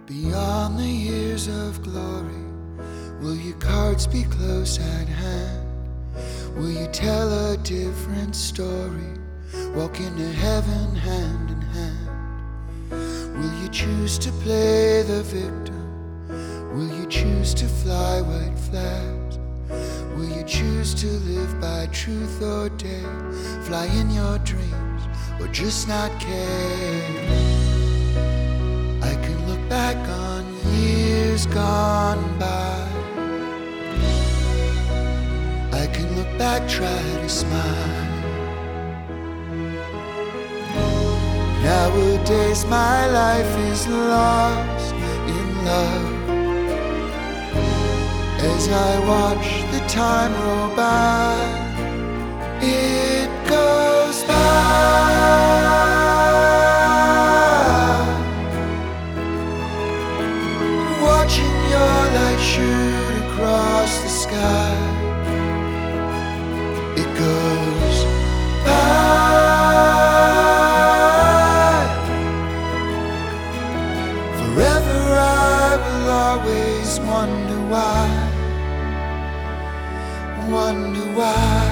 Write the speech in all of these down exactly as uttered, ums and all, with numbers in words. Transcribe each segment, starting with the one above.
Beyond the years of glory, will your cards be close at hand? Will you tell a different story, walk into heaven hand in hand? Will you choose to play the victim? Will you choose to fly white flags? Will you choose to live by truth or dare? Fly in your dreams or just not care? I can look back on years gone by. I can look back, try to smile. Nowadays my life is lost in love. As I watch the time roll by, it goes by. Watching your light shoot across the sky, it goes by. Forever I will always wonder why, wonder why.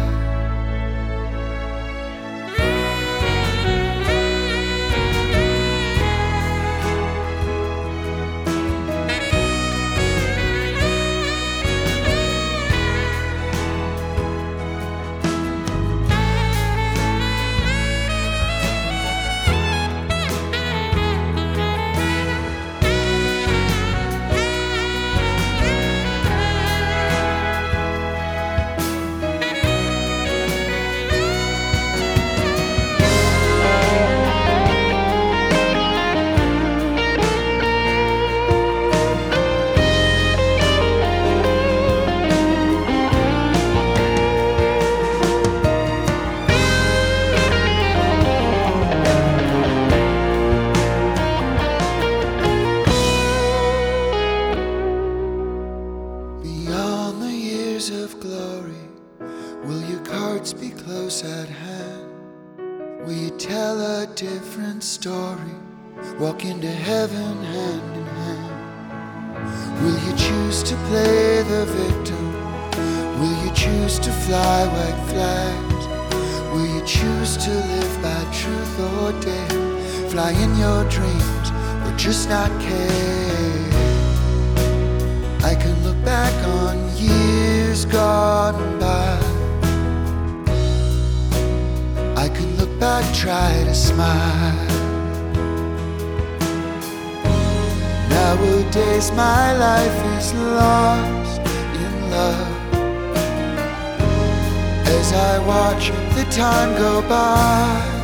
Beyond the years of glory, will your cards be close at hand? Will you tell a different story, walk into heaven hand in hand? Will you choose to play the victim? Will you choose to fly white flags? Will you choose to live by truth or dare? Fly in your dreams or just not care? I can look back on years gone by. I can look back, try to smile. Nowadays my life is lost in love. As I watch the time go by,